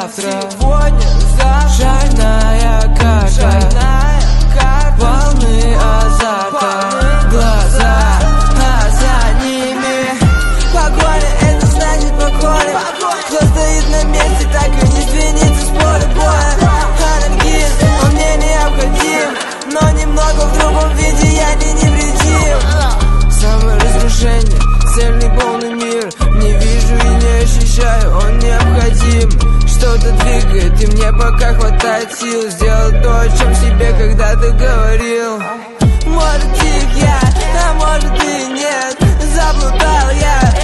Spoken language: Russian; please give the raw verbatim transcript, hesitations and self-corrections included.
завтра. Сегодня, завтра. Шальная карта, Шальная карта. волны азарта, глаза, а за ними Погоня, это значит погоня. Кто стоит на месте, так и не сдвинется с поля боя. Анархист, он мне необходим, но немного в другом виде я не невредим. Саморазрушение, цельный полный мир. Не вижу и не ощущаю, он необходим. Что-то двигает, и мне пока хватает сил сделать то, о чем себе когда-то говорил. Может, тих я, а может и нет. Заблудал я